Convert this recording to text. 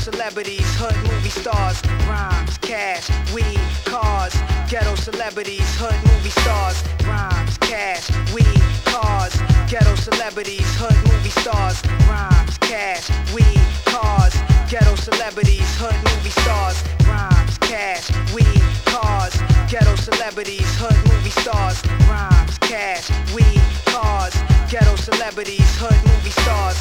celebrities, hood movie stars, rhymes, cash, weed, cars, ghetto celebrities, hood movie stars, rhymes, cash, weed, cars, ghetto celebrities, hood movie stars, rhymes, cash, weed, cars, ghetto celebrities, hood movie stars, rhymes, cash, weed, cars, ghetto celebrities, hood movie stars, rhymes, cash, weed, cars, ghetto celebrities, hood movie stars.